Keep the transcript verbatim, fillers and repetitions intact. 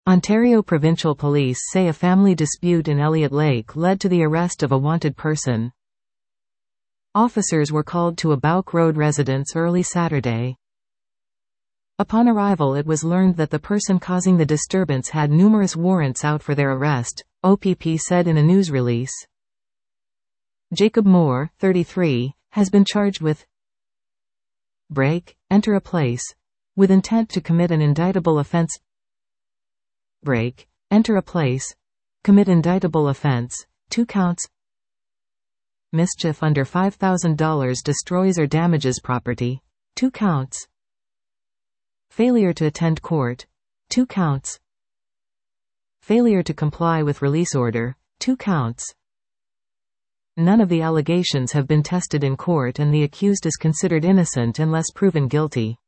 Ontario Provincial Police say a family dispute in Elliott Lake led to the arrest of a wanted person. Officers were called to a Bouck Road residence early Saturday. Upon arrival, it was learned that the person causing the disturbance had numerous warrants out for their arrest, O P P said in a news release. Jacob Moore, thirty-three, has been charged with break, enter a place, with intent to commit an indictable offense. Break, enter a place, commit indictable offense, two counts. Mischief under five thousand dollars destroys or damages property, two counts. Failure to attend court, two counts. Failure to comply with release order, two counts. None of the allegations have been tested in court and the accused is considered innocent unless proven guilty.